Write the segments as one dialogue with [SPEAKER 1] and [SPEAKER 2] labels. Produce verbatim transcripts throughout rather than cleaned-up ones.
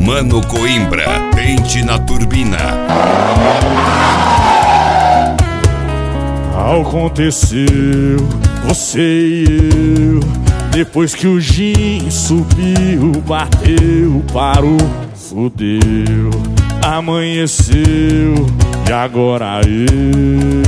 [SPEAKER 1] Mano Coimbra, Pente na Turbina.
[SPEAKER 2] Aconteceu, você e eu, depois que o gin subiu, bateu, parou, fudeu. Amanheceu e agora eu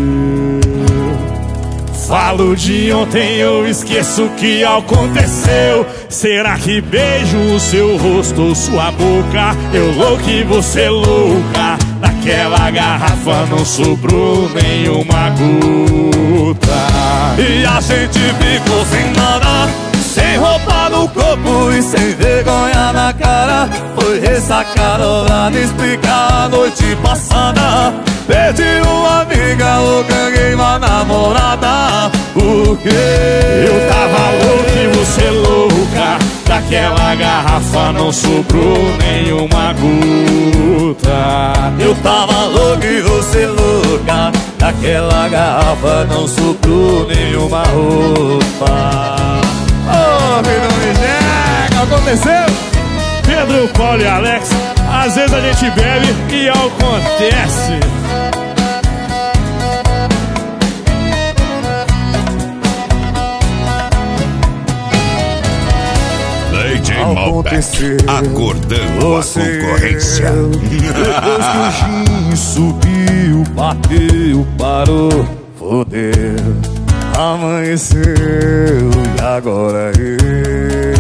[SPEAKER 2] falo de ontem, eu esqueço o que aconteceu. Será que beijo o seu rosto ou sua boca? Eu louco e você louca. Naquela garrafa não sobrou nenhuma gota.
[SPEAKER 3] E a gente ficou sem nada, sem roupa no corpo e sem vergonha na cara. Foi ressaca dobrada, explicar a noite passada. Perdi uma amiga ou ganhei uma namorada. Porque
[SPEAKER 2] eu tava louco e você louca. Daquela garrafa não sobrou nenhuma gota.
[SPEAKER 3] Eu tava louco e você louca. Daquela garrafa não sobrou nenhuma roupa.
[SPEAKER 2] Ô, filho do Mijeca, aconteceu? Pedro, Paulo e Alex, às vezes a gente bebe e acontece.
[SPEAKER 1] D J Malbec, acordando a concorrência.
[SPEAKER 3] Depois que o gin subiu, bateu, parou, fodeu. Amanheceu e agora eu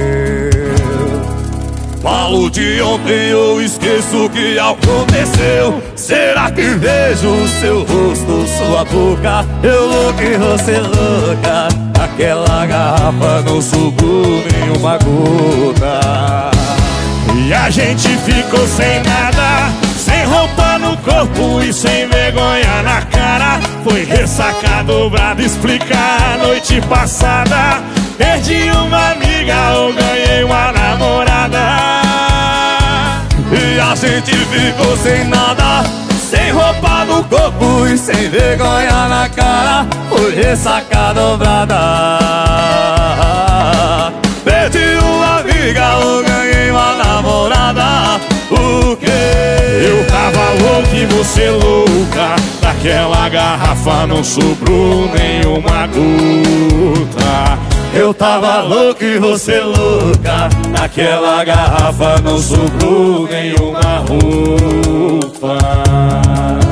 [SPEAKER 3] falo de ontem, eu esqueço o que aconteceu. Será que vejo o seu rosto, sua boca? Eu louco e você louca. Aquela garrafa não sobrou nenhuma gota.
[SPEAKER 2] E a gente ficou sem nada, sem roupa no corpo e sem vergonha na cara. Foi ressaca dobrada, explicar a noite passada. Perdi uma amiga ou ganhei uma namorada.
[SPEAKER 3] E a gente ficou sem nada, sem roupa no corpo e sem vergonha na cara. Foi ressaca dobrada. Perdi uma amiga ou ganhei uma namorada. O quê?
[SPEAKER 2] Eu tava louco e você louca. Daquela garrafa não sobrou nenhuma gota.
[SPEAKER 3] Eu tava louco e você louca. Naquela garrafa não sobrou nenhuma roupa.